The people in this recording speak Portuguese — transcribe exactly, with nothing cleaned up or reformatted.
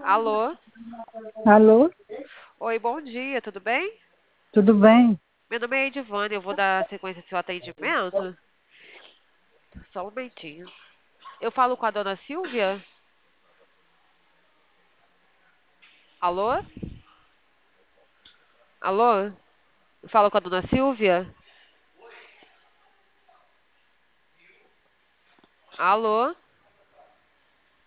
Alô? Alô? Oi, bom dia, tudo bem? Tudo bem? Meu nome é Edivane, eu vou dar sequência ao seu atendimento. Só um momentinho. Eu falo com a dona Silvia? Alô? Alô? Eu falo com a dona Silvia? Alô?